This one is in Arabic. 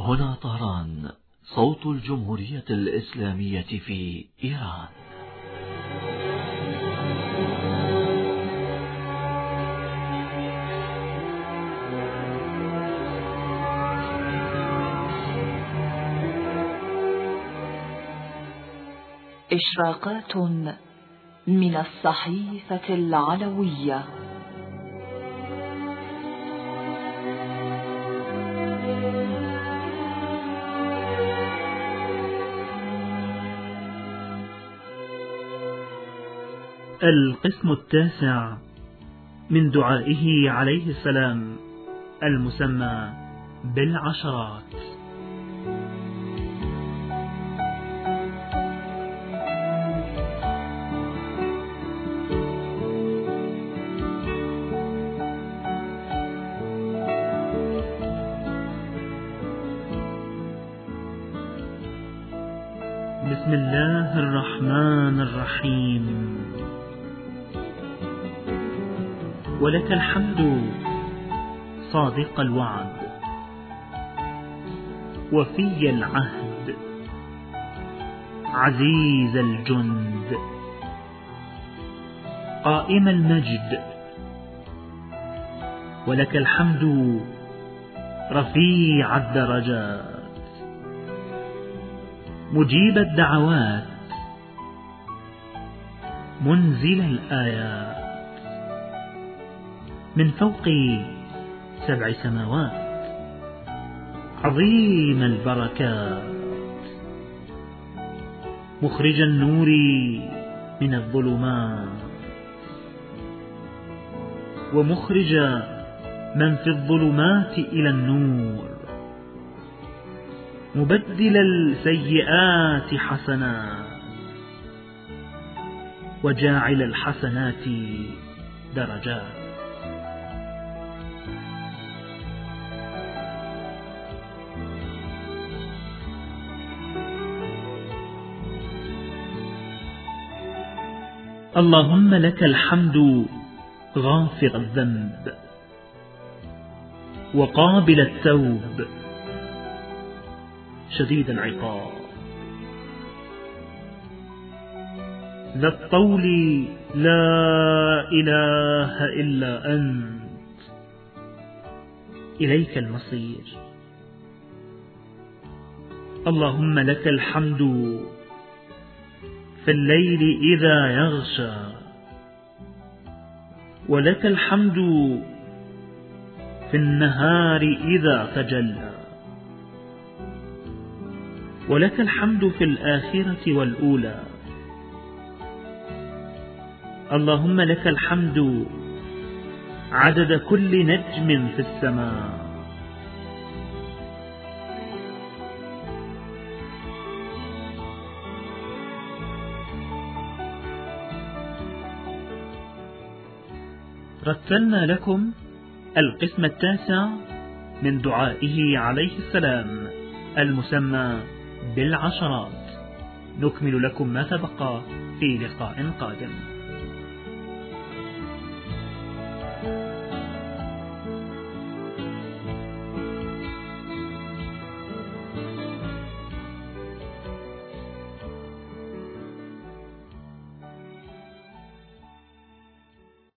هنا طهران، صوت الجمهورية الإسلامية في إيران. إشراقات من الصحيفة العلوية. القسم 9 من دعائه عليه السلام المسمى بالعشرات. بسم الله الرحمن الرحيم. ولك الحمد صادق الوعد، وفي العهد، عزيز الجند، قائم المجد. ولك الحمد رفيع الدرجات، مجيب الدعوات، منزل الآيات، من فوق 7 سماوات، عظيم البركات، مخرج النور من الظلمات، ومخرج من في الظلمات إلى النور، مبدل السيئات حسنات، وجاعل الحسنات درجات. اللهم لك الحمد غافر الذنب، وقابل التوب، شديد العقاب، ذا الطول، لا إله إلا أنت، إليك المصير. اللهم لك الحمد في الليل إذا يغشى، ولك الحمد في النهار إذا تجلى، ولك الحمد في الآخرة والأولى. اللهم لك الحمد عدد كل نجم في السماء، رتلنا لكم القسم 9 من دعائه عليه السلام المسمى بالعشرات. نكمل لكم ما تبقى في لقاء قادم.